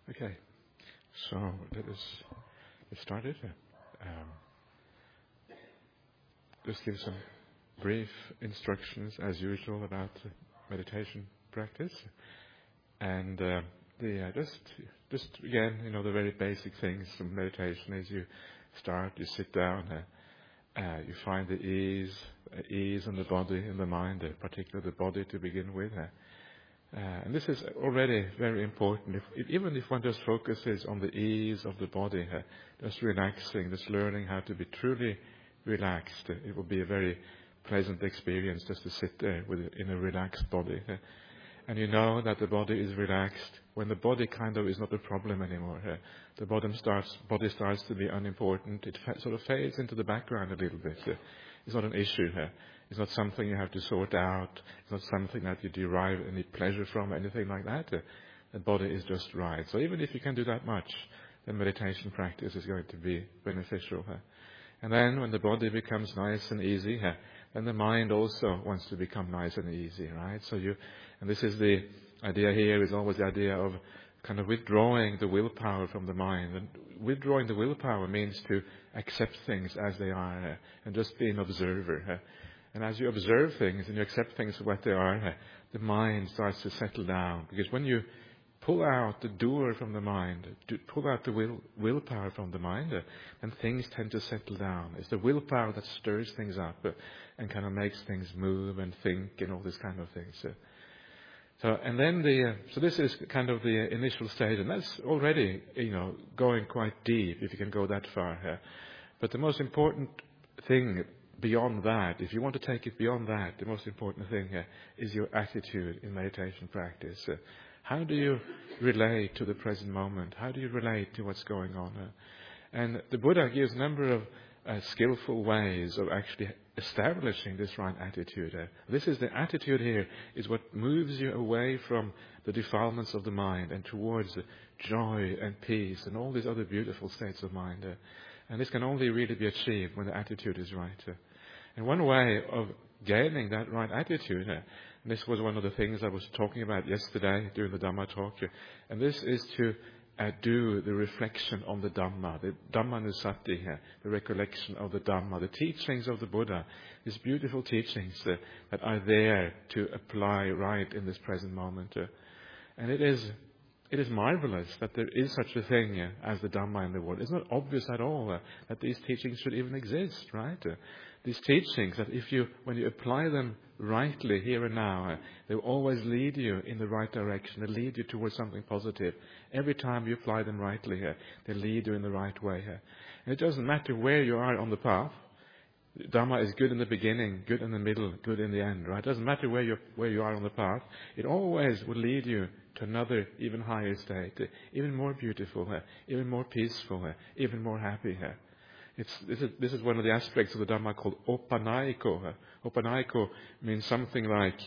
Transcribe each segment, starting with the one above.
Okay, so let us get started. Just give some brief instructions, as usual, about meditation practice, and just again, the very basic things of meditation is you start, you sit down, you find the ease in the body, in the mind, particularly the body to begin with. And this is already very important. Even if one just focuses on the ease of the body, just relaxing, just learning how to be truly relaxed, it will be a very pleasant experience just to sit there in a relaxed body. And you know that the body is relaxed when the body kind of is not a problem anymore. The body starts to be unimportant. It sort of fades into the background a little bit. It's not an issue. It's not something you have to sort out. It's not something that you derive any pleasure from, anything like that. The body is just right. So even if you can do that much, then meditation practice is going to be beneficial. And then when the body becomes nice and easy, then the mind also wants to become nice and easy, right? And this is the idea here, is always the idea of kind of withdrawing the willpower from the mind. And withdrawing the willpower means to accept things as they are and just be an observer. And as you observe things and you accept things for what they are, the mind starts to settle down. Because when you pull out the doer from the mind, pull out the willpower from the mind, then things tend to settle down. It's the willpower that stirs things up and kind of makes things move and think and all these kind of things. So this is kind of the initial stage, and that's already, going quite deep if you can go that far. But the most important thing beyond that, if you want to take it beyond that, the most important thing is your attitude in meditation practice. How do you relate to the present moment? How do you relate to what's going on? And the Buddha gives a number of skillful ways of actually establishing this right attitude. This is the attitude here, is what moves you away from the defilements of the mind and towards joy and peace and all these other beautiful states of mind. And this can only really be achieved when the attitude is right. And one way of gaining that right attitude, and this was one of the things I was talking about yesterday during the Dhamma talk, and this is to do the reflection on the Dhamma, the Dhammanusati, the recollection of the Dhamma, the teachings of the Buddha, these beautiful teachings that are there to apply right in this present moment. And it is marvelous that there is such a thing as the Dhamma in the world. It's not obvious at all that these teachings should even exist, right? These teachings, that when you apply them rightly here and now, they will always lead you in the right direction. They lead you towards something positive. Every time you apply them rightly, they lead you in the right way. And it doesn't matter where you are on the path. Dhamma is good in the beginning, good in the middle, good in the end, right? It doesn't matter where you are on the path. It always will lead you to another, even higher state, even more beautiful, even more peaceful, even more happy. This is one of the aspects of the Dhamma called Opanayiko. Opanayiko means something like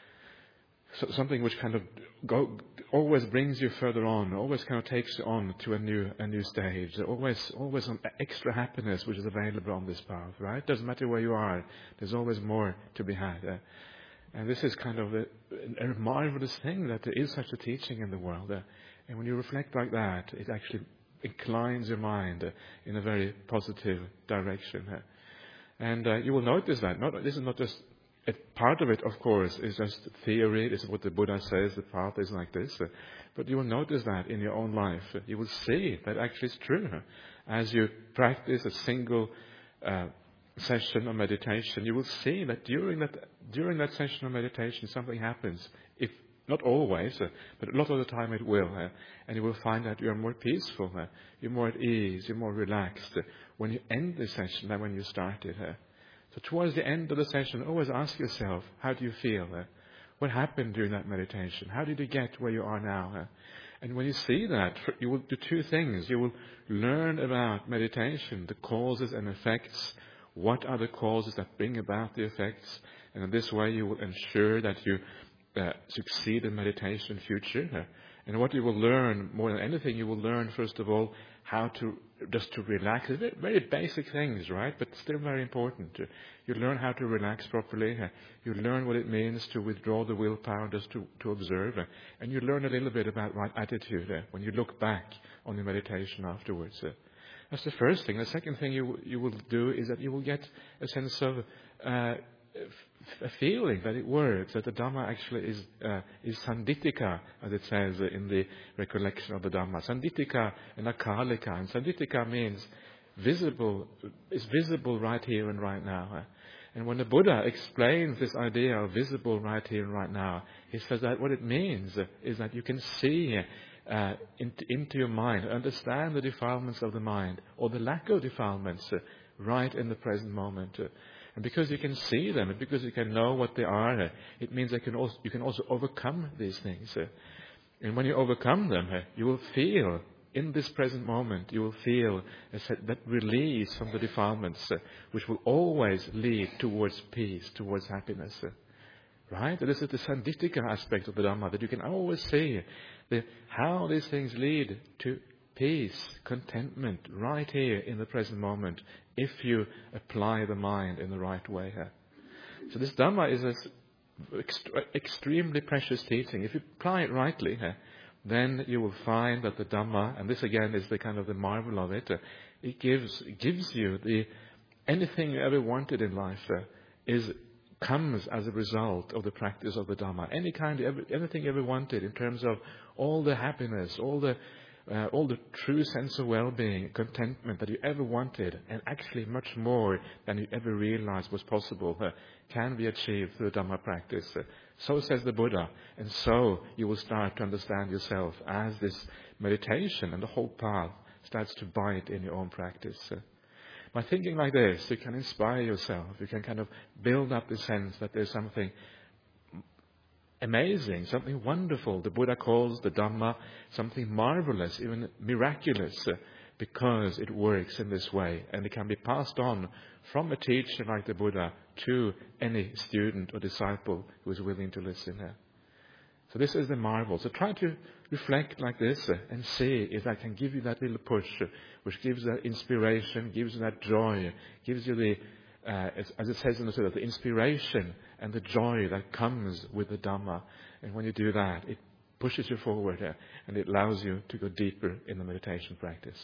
something which kind of always brings you further on, always kind of takes you on to a new stage. Always some extra happiness which is available on this path, right? Doesn't matter where you are, there's always more to be had. And this is kind of a marvelous thing that there is such a teaching in the world. And when you reflect like that, it actually inclines your mind in a very positive direction. And you will notice that. This is not just a part of it, of course, is just theory. This is what the Buddha says, the path is like this. But you will notice that in your own life. You will see that actually it's true. As you practice a single session of meditation, you will see that during that session of meditation something happens. If not always, but a lot of the time it will. And you will find that you are more peaceful, you're more at ease, you're more relaxed when you end the session than when you started. So towards the end of the session, always ask yourself, how do you feel? What happened during that meditation? How did you get where you are now? And when you see that, you will do two things. You will learn about meditation, the causes and effects. What are the causes that bring about the effects? And in this way, you will ensure that you succeed in meditation in future. And what you will learn more than anything, you will learn first of all how to just to relax. Very, very basic things, right? But still very important. You learn how to relax properly. You learn what it means to withdraw the willpower just to observe. And you learn a little bit about right attitude when you look back on your meditation afterwards. That's the first thing. The second thing you will do is that you will get a sense of a feeling that it works, that the Dhamma actually is Sandittika, as it says in the recollection of the Dhamma. Sandittika and Akalika. And Sandittika means visible, is visible right here and right now. And when the Buddha explains this idea of visible right here and right now, he says that what it means is that you can see into your mind, understand the defilements of the mind, or the lack of defilements right in the present moment. And because you can see them, and because you can know what they are, it means you can also overcome these things. And when you overcome them, you will feel, in this present moment, you will feel that release from the defilements, which will always lead towards peace, towards happiness. Right? This is the Sandittika aspect of the Dhamma, that you can always see how these things lead to peace, contentment, right here in the present moment, if you apply the mind in the right way. So this Dhamma is an extremely precious teaching. If you apply it rightly, then you will find that the Dhamma, and this again is the kind of the marvel of it, it gives you anything you ever wanted in life comes as a result of the practice of the Dhamma. Anything you ever wanted in terms of all the happiness, all the true sense of well-being, contentment that you ever wanted, and actually much more than you ever realized was possible, can be achieved through Dhamma practice. So says the Buddha, and so you will start to understand yourself as this meditation and the whole path starts to bite in your own practice. By thinking like this, you can inspire yourself. You can kind of build up the sense that there's something amazing, something wonderful. The Buddha calls the Dhamma something marvelous, even miraculous, because it works in this way. And it can be passed on from a teacher like the Buddha to any student or disciple who is willing to listen. So this is the marvel. So try to reflect like this and see if that can give you that little push, which gives that inspiration, gives you that joy, gives you the, as it says in the Sutta, the inspiration and the joy that comes with the Dhamma. And when you do that, it pushes you forward and it allows you to go deeper in the meditation practice.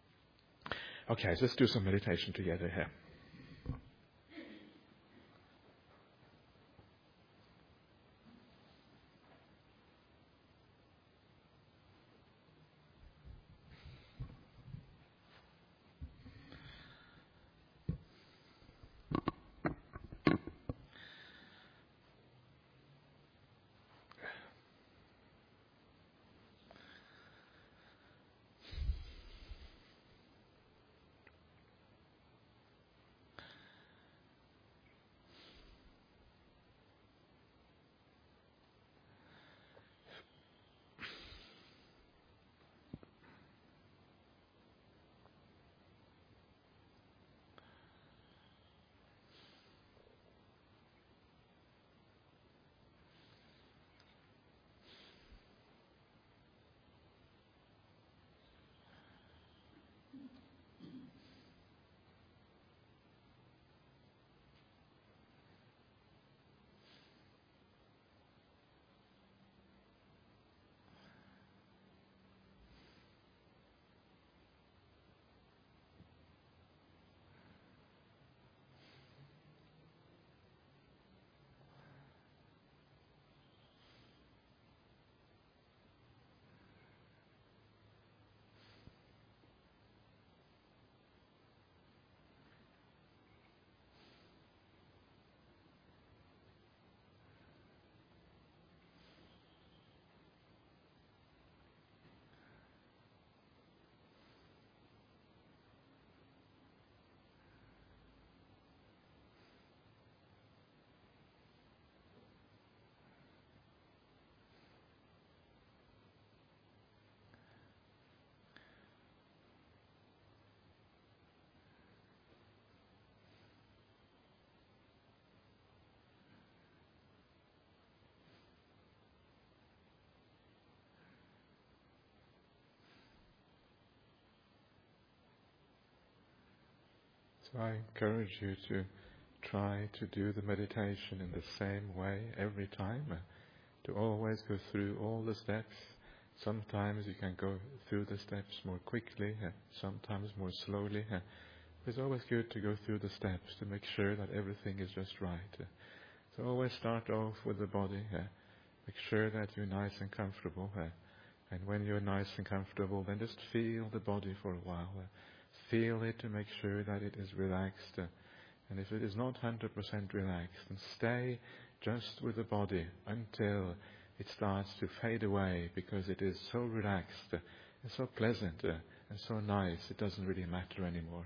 Okay, so let's do some meditation together here. So I encourage you to try to do the meditation in the same way every time, to always go through all the steps. Sometimes you can go through the steps more quickly, sometimes more slowly. It's always good to go through the steps to make sure that everything is just right. So always start off with the body. Make sure that you're nice and comfortable. And when you're nice and comfortable, then just feel the body for a while. Feel it to make sure that it is relaxed. And if it is not 100% relaxed, then stay just with the body until it starts to fade away, because it is so relaxed and so pleasant and so nice, it doesn't really matter anymore.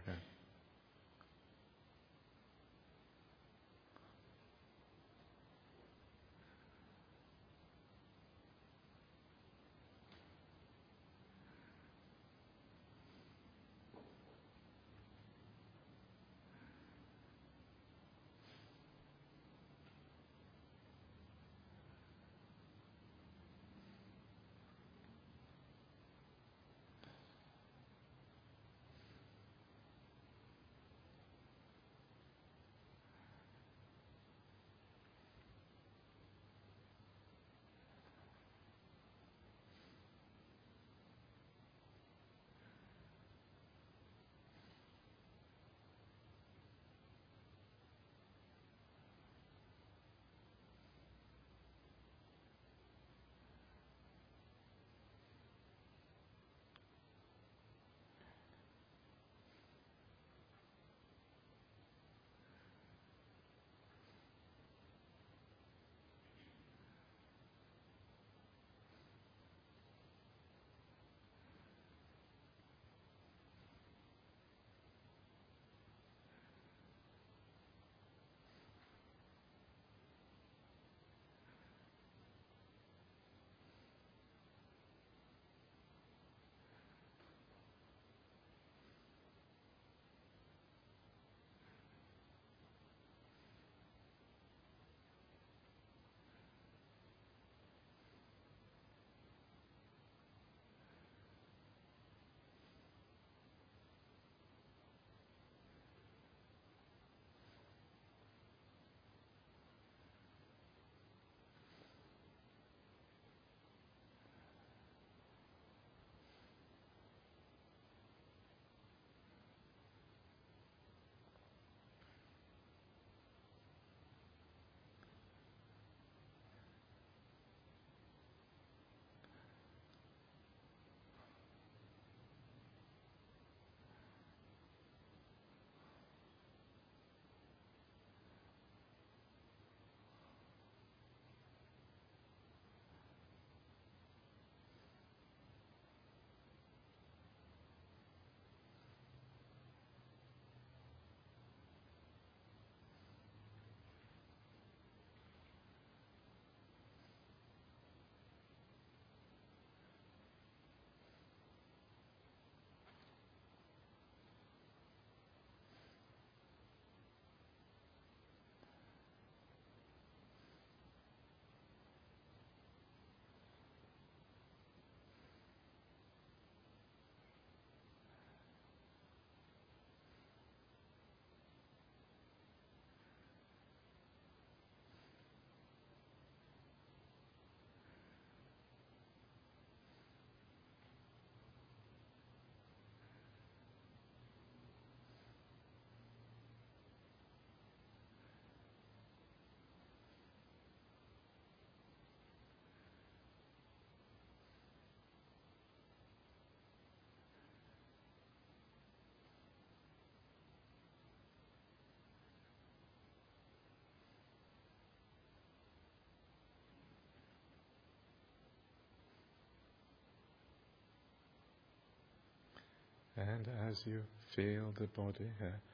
And as you feel the body,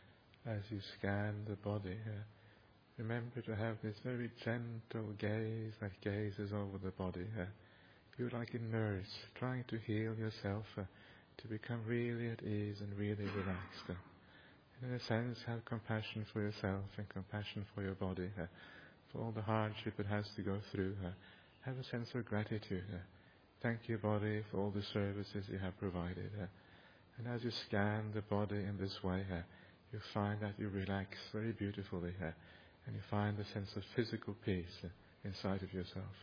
as you scan the body, remember to have this very gentle gaze that gazes over the body. You're like a nurse trying to heal yourself to become really at ease and really relaxed. In a sense, have compassion for yourself and compassion for your body, for all the hardship it has to go through. Have a sense of gratitude. Thank your body for all the services you have provided. And as you scan the body in this way, you find that you relax very beautifully here, and you find a sense of physical peace inside of yourself.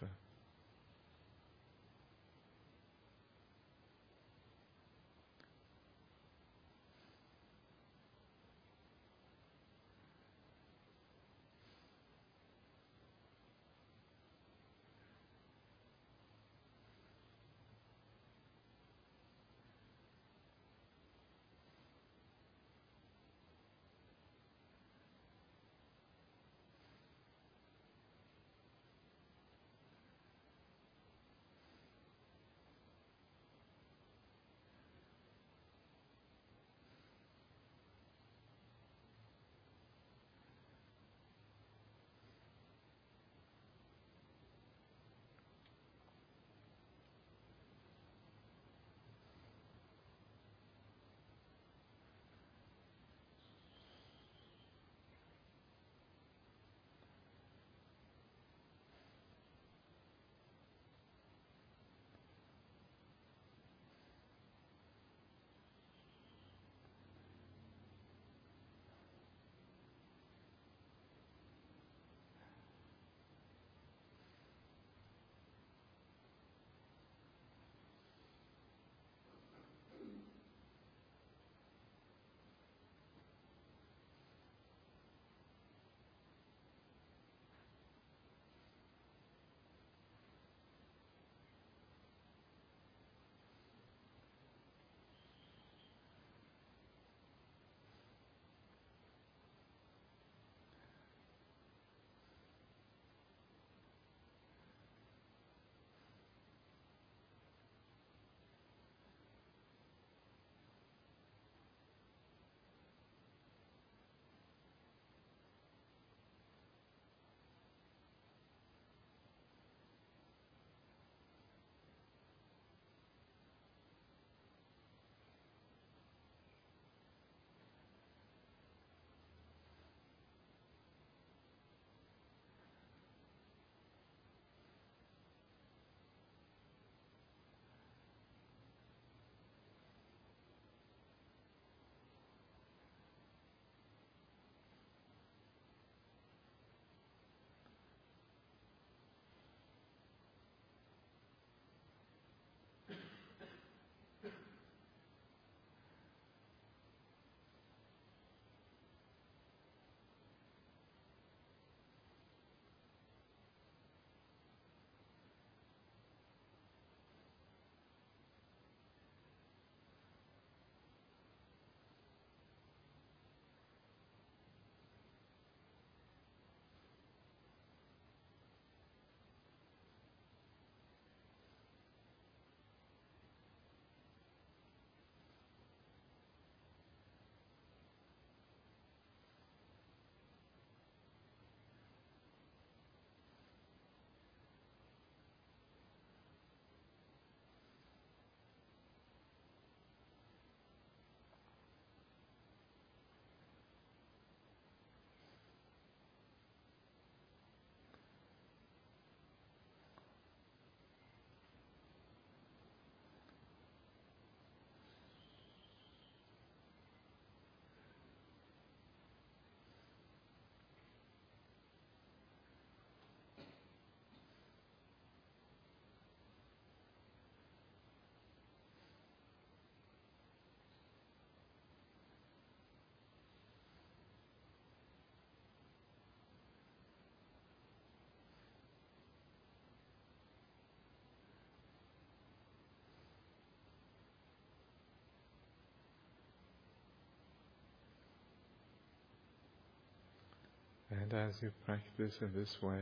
And as you practice in this way,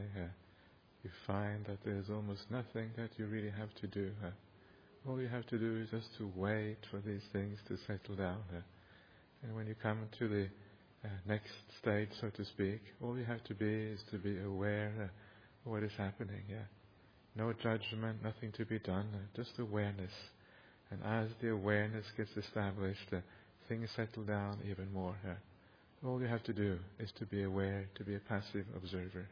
you find that there's almost nothing that you really have to do. All you have to do is just to wait for these things to settle down. And when you come to the next stage, so to speak, all you have to be is to be aware of what is happening. No judgment, nothing to be done, just awareness. And as the awareness gets established, things settle down even more. All you have to do is to be aware, to be a passive observer.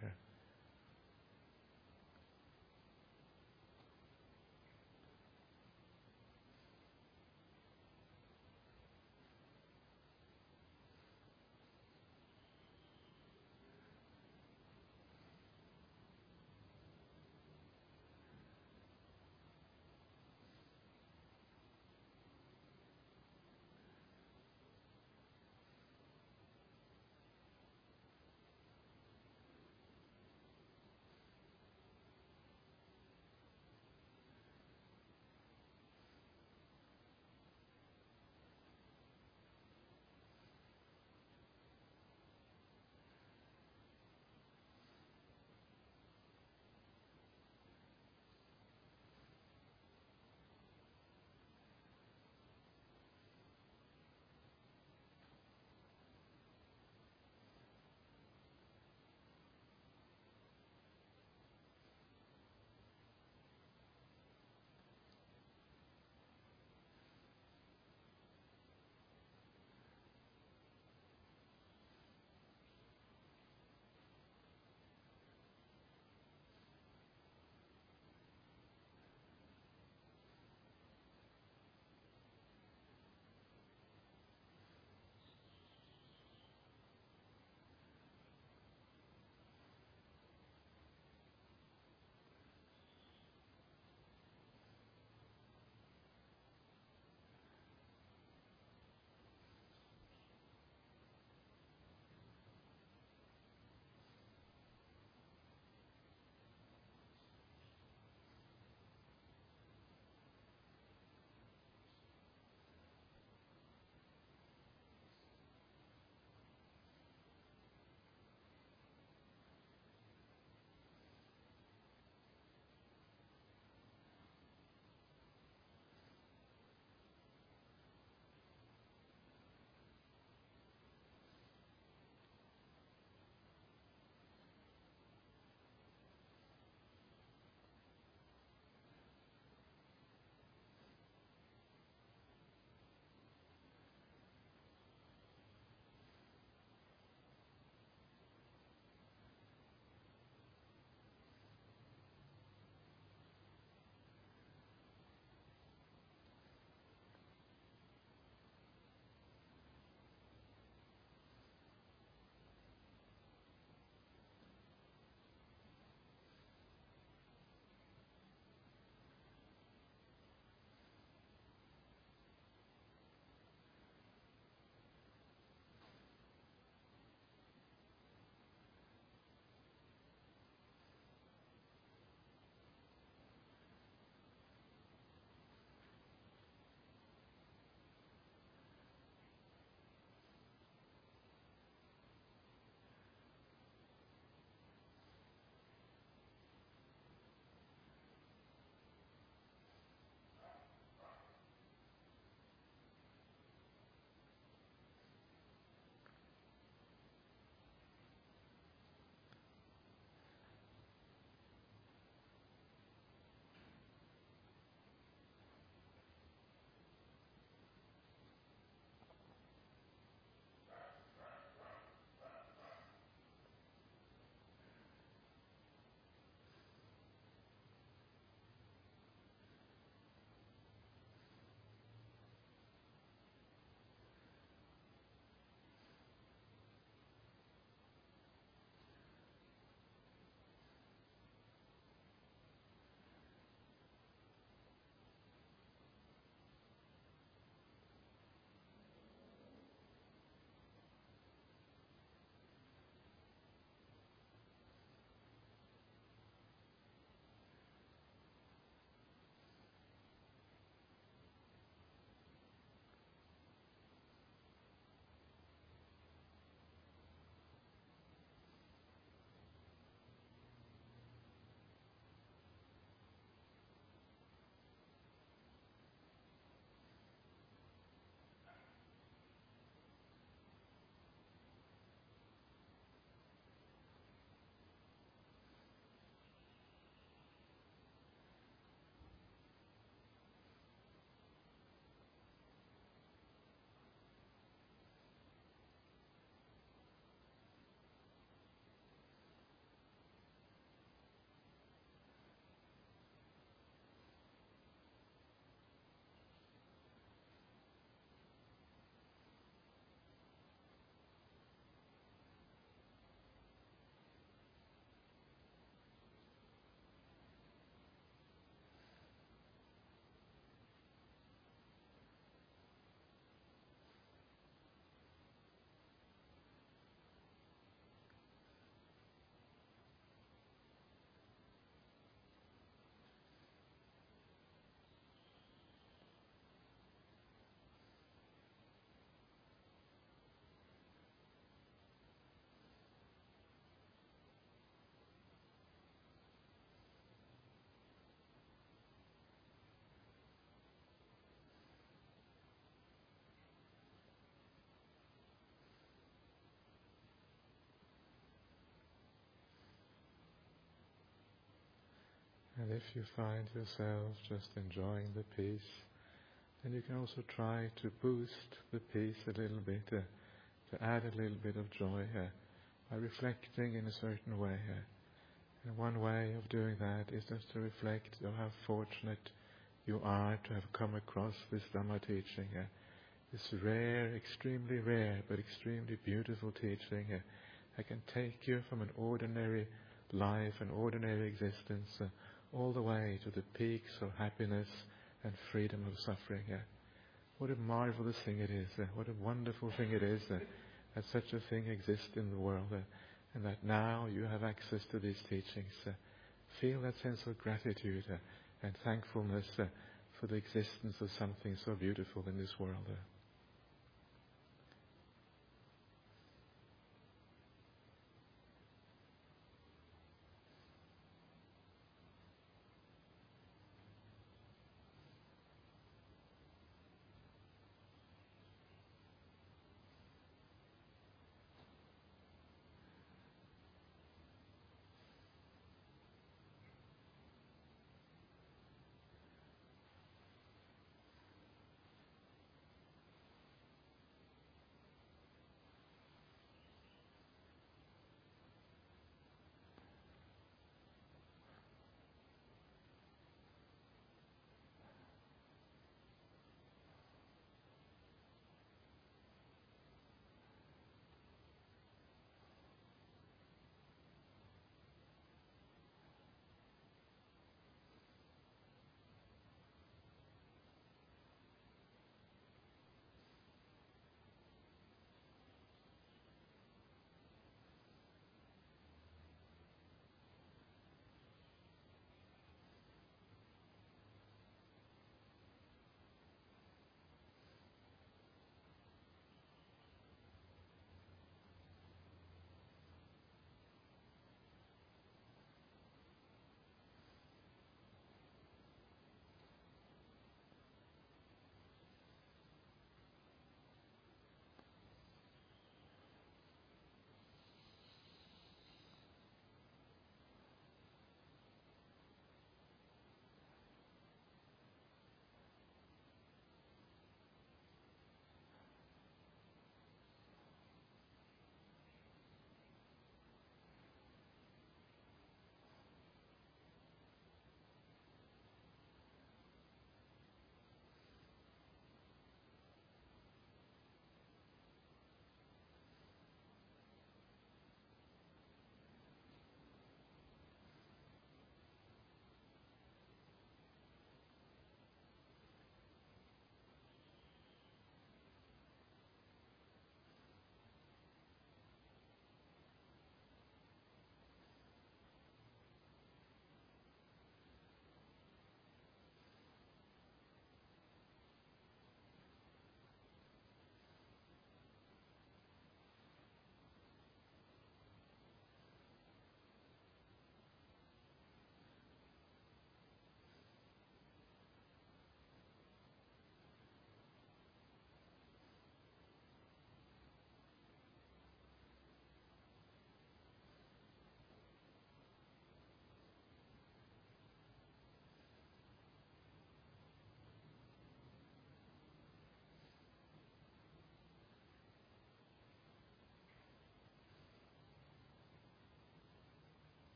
And if you find yourself just enjoying the peace, then you can also try to boost the peace a little bit, to add a little bit of joy by reflecting in a certain way. And one way of doing that is just to reflect on how fortunate you are to have come across this Dhamma teaching. This rare, extremely rare, but extremely beautiful teaching that can take you from an ordinary life, an ordinary existence, all the way to the peaks of happiness and freedom of suffering. What a marvelous thing it is. What a wonderful thing it is that such a thing exists in the world, and that now you have access to these teachings. Feel that sense of gratitude and thankfulness for the existence of something so beautiful in this world.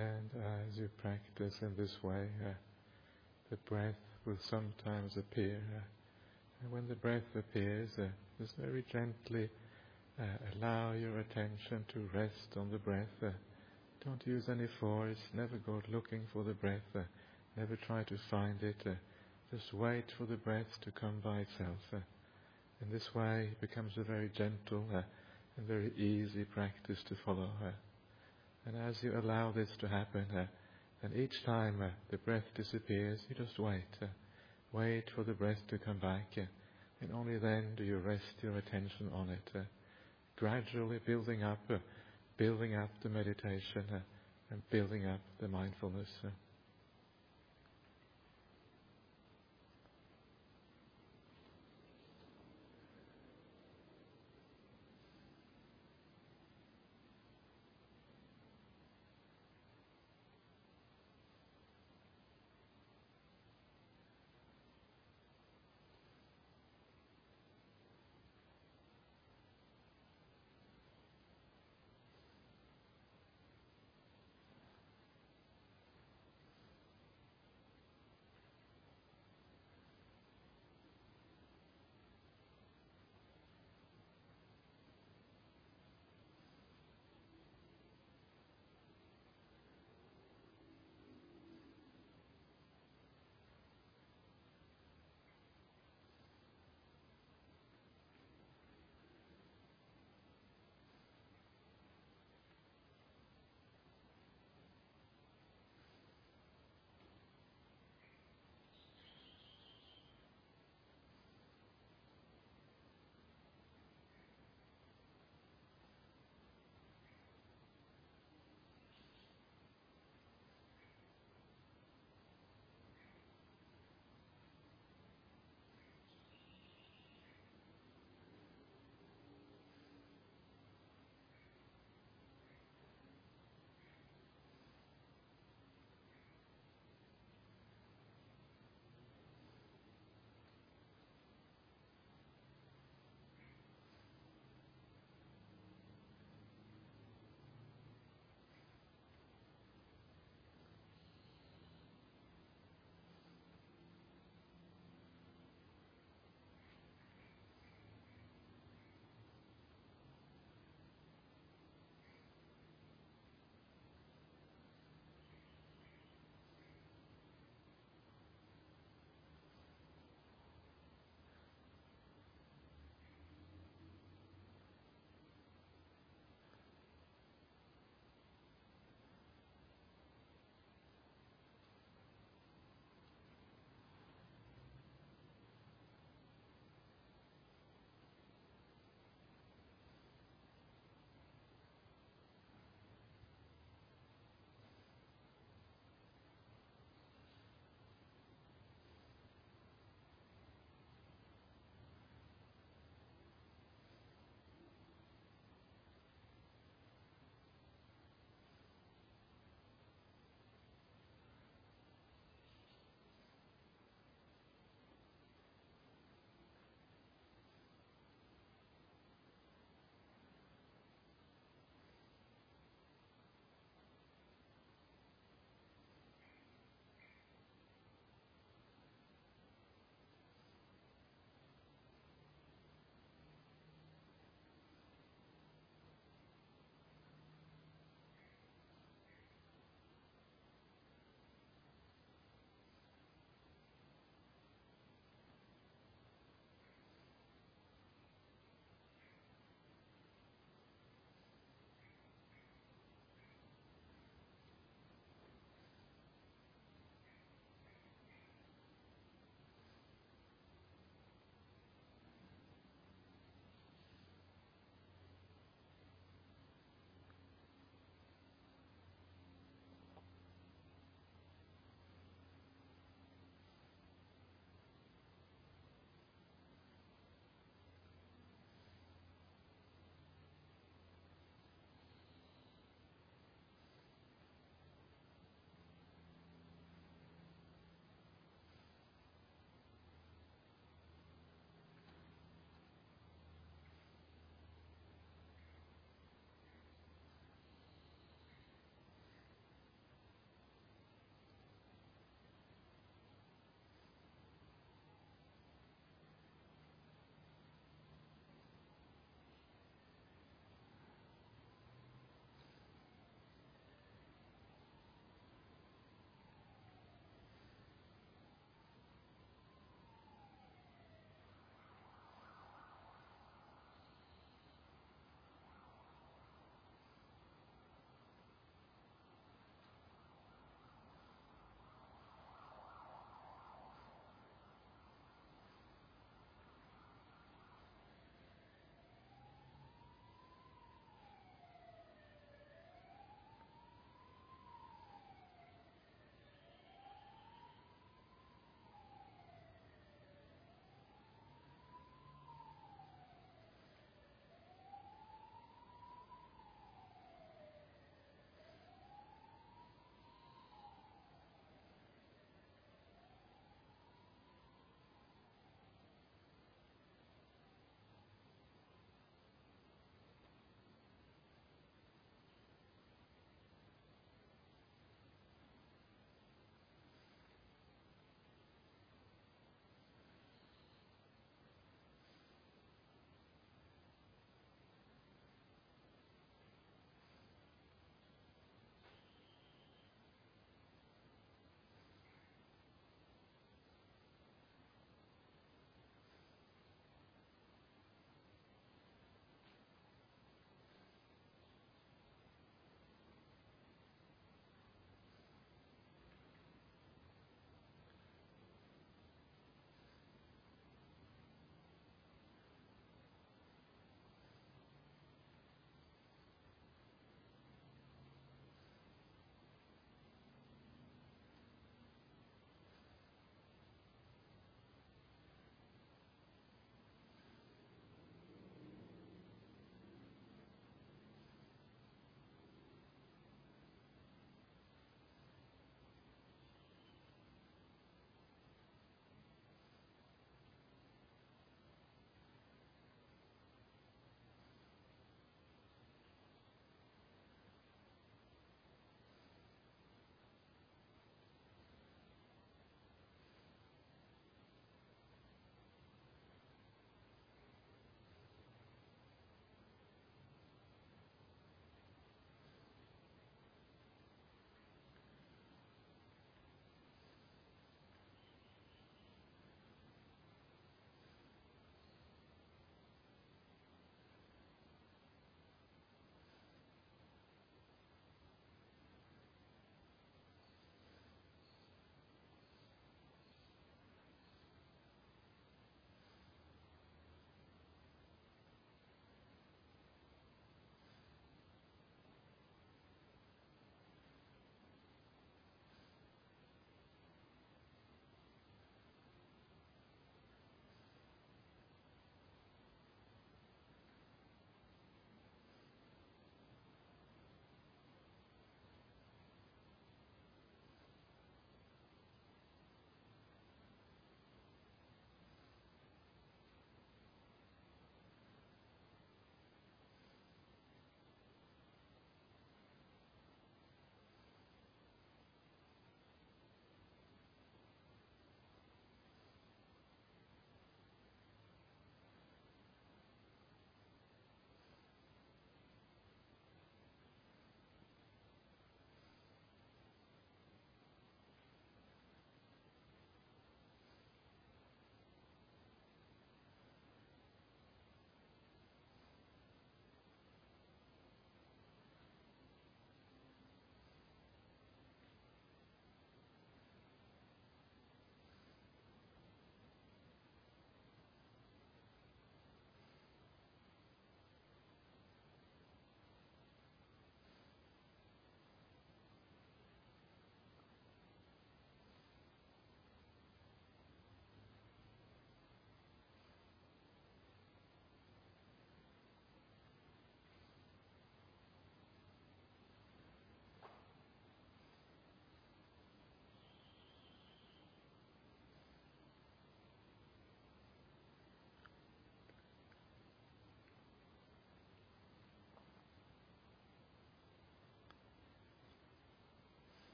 And as you practice in this way, the breath will sometimes appear. And when the breath appears, just very gently allow your attention to rest on the breath. Don't use any force, never go looking for the breath, never try to find it. Just wait for the breath to come by itself. In this way it becomes a very gentle and very easy practice to follow. And as you allow this to happen, then each time the breath disappears, you just wait. Wait for the breath to come back, and only then do you rest your attention on it. Gradually building up the meditation and building up the mindfulness.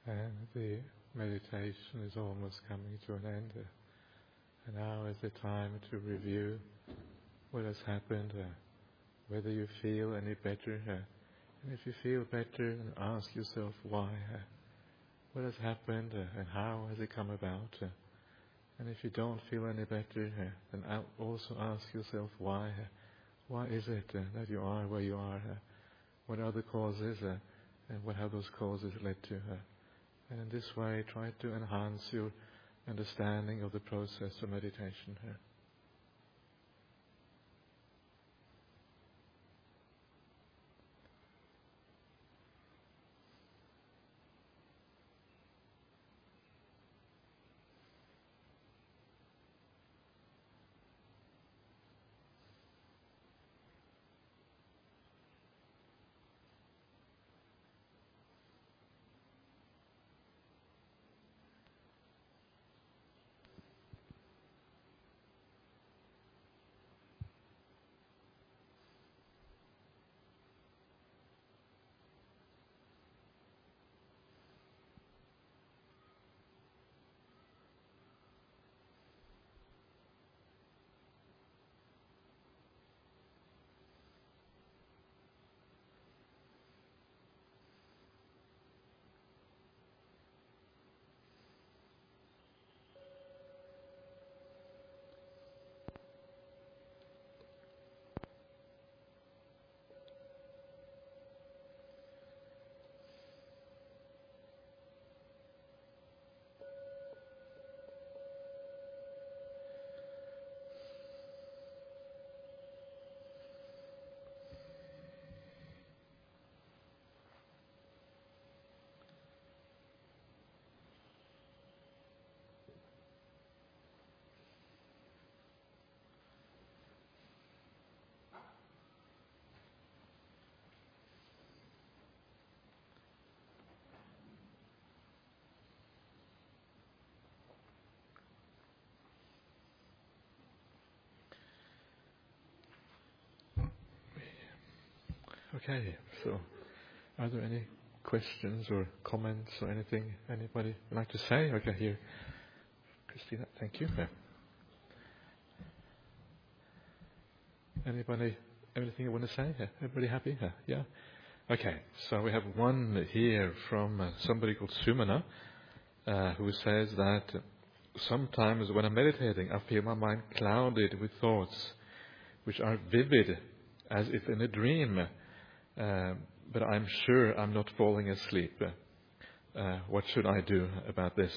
And the meditation is almost coming to an end. And now is the time to review what has happened, whether you feel any better. And if you feel better, then ask yourself why. What has happened and how has it come about? And if you don't feel any better, then also ask yourself why. Why is it that you are where you are? What are the causes? And what have those causes led to? And in this way, try to enhance your understanding of the process of meditation here. Okay, so are there any questions or comments or anything anybody would like to say? Okay, here. Christina, thank you. Anybody, anything you want to say? Everybody happy? Yeah? Okay, so we have one here from somebody called Sumana, who says that sometimes when I'm meditating, I feel my mind clouded with thoughts which are vivid, as if in a dream. But I'm sure I'm not falling asleep. What should I do about this?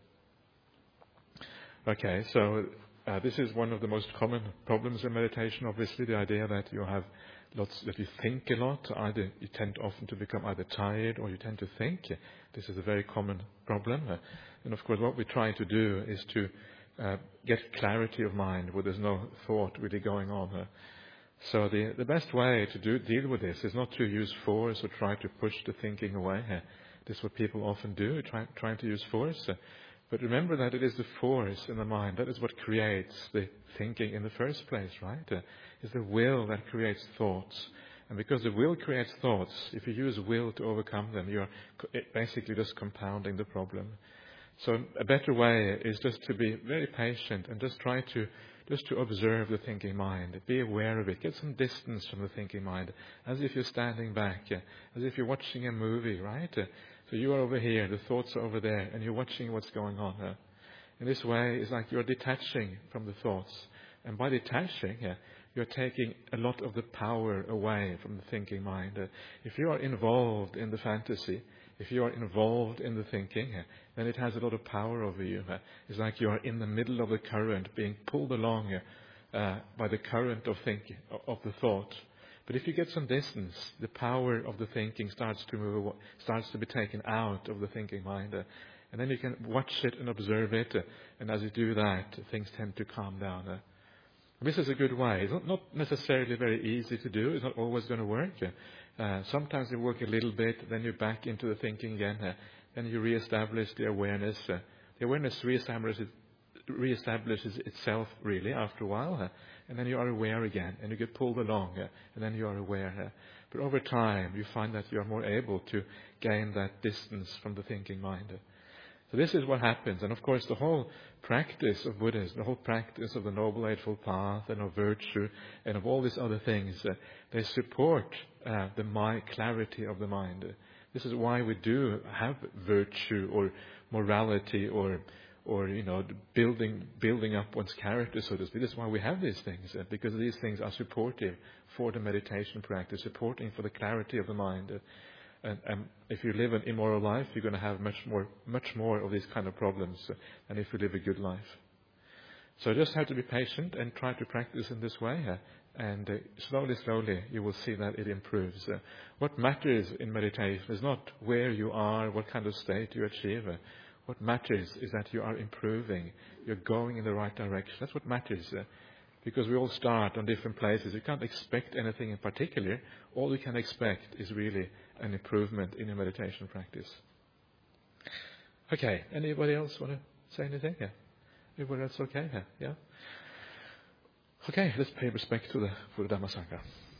Okay, so this is one of the most common problems in meditation. Obviously, the idea that you have that you think a lot. Either you tend often to become either tired or you tend to think. This is a very common problem. And of course, what we try to do is to get clarity of mind where there's no thought really going on. So the best way to deal with this is not to use force or try to push the thinking away. This is what people often do, trying to use force. But remember that it is the force in the mind that is what creates the thinking in the first place, right? It's the will that creates thoughts. And because the will creates thoughts, if you use will to overcome them, you're basically just compounding the problem. So a better way is just to be very patient and just try to observe the thinking mind. Be aware of it. Get some distance from the thinking mind, as if you're standing back, as if you're watching a movie, right? So you are over here, the thoughts are over there, and you're watching what's going on. In this way, it's like you're detaching from the thoughts. And by detaching, you're taking a lot of the power away from the thinking mind. If you are involved in the fantasy, if you are involved in the thinking, then it has a lot of power over you. It's like you are in the middle of the current, being pulled along by the current of thinking, of the thought. But if you get some distance, the power of the thinking starts to be taken out of the thinking mind. And then you can watch it and observe it. And as you do that, things tend to calm down. This is a good way. It's not necessarily very easy to do. It's not always going to work. Sometimes you work a little bit, then you're back into the thinking again. Then you reestablish the awareness. The awareness reestablishes itself really after a while. And then you are aware again, and you get pulled along, and then you are aware. But over time, you find that you are more able to gain that distance from the thinking mind. So this is what happens. And of course, the whole practice of Buddhism, the whole practice of the Noble Eightfold Path and of virtue and of all these other things, they support the clarity of the mind. This is why we do have virtue or morality or building up one's character, so to speak. This is why we have these things, because these things are supportive for the meditation practice, supporting for the clarity of the mind. And if you live an immoral life, you're going to have much more of these kind of problems than if you live a good life. So just have to be patient and try to practice in this way. And slowly, you will see that it improves. What matters in meditation is not where you are, what kind of state you achieve. What matters is that you are improving. You're going in the right direction. That's what matters. Because we all start on different places. You can't expect anything in particular. All you can expect is really an improvement in your meditation practice. Okay, anybody else want to say anything? Yeah. Everybody else okay? Yeah. Okay, let's pay respect to the Dhamma Sangha.